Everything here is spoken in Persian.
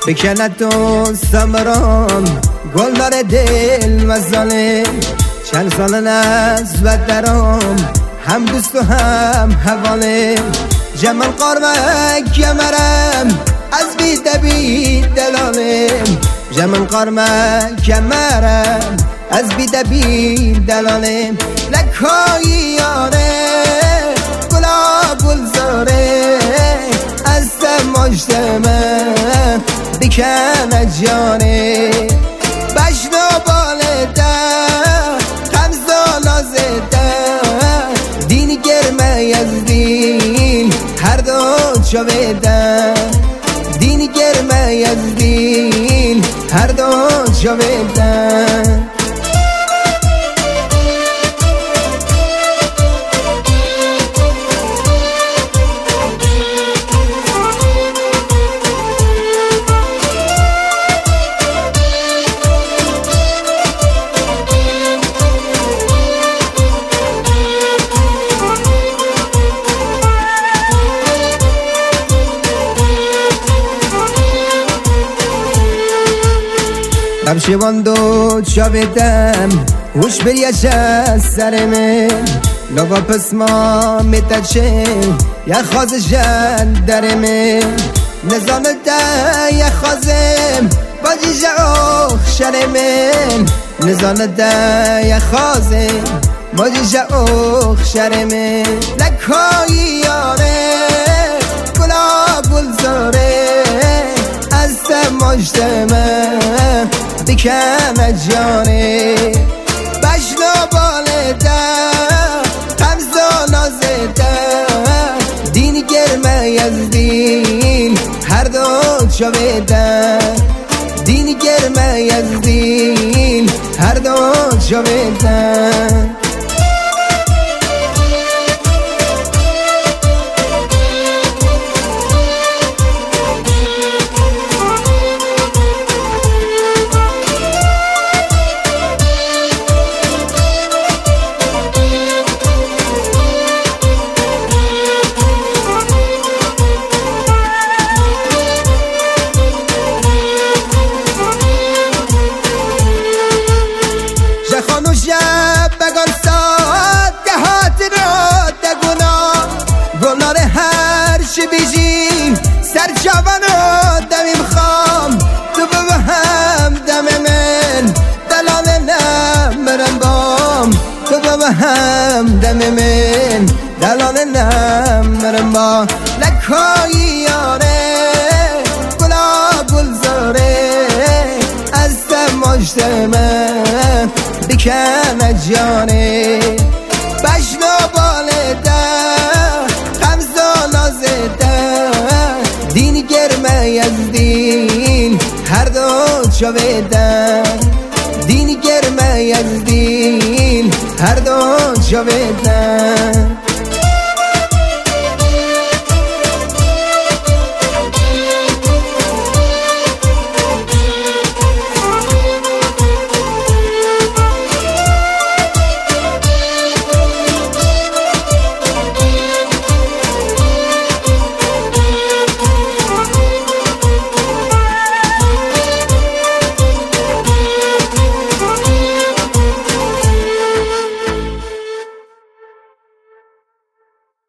بکند و سمرام گلدار دل و ظالم چند سال نسبت درام هم دوست و هم حواله جمال قارمک کمرم از بی دلالم جمال قارمک کمرم از بی دلالم لکایی یاره گلا گلزاره از مجتمع بکن جانه بشنو بالده خمزالا زده دین گرمه از دین هر دو جاویده دین گرمه از دین هر دو جاویده شبان دو چاویدم هوش بریش از سر من لوا پس ما میتچه یا خازشن در من نظام ده یا خازم با جیجه اخشر من نظام ده یا خازم با جیجه اخشر من لکایی یاره گلا گلزاره از مجتمع بکن جانه بشنو بالده خمزالا زده دین گرمه از دین هر دو جاویده دین گرمه از دین هر دو جاویده سر جوانو دمیم خام تو بهم دم من دلال نمرم بام تو بهم دم من دلال نمرم بام لکایی یاره گلا گلزاره از مجتمع بکن جانه بشنو بالده خمزالا زده دین گرمه از دین هر دو جاویده دین گرمه از دین هر دو جاویده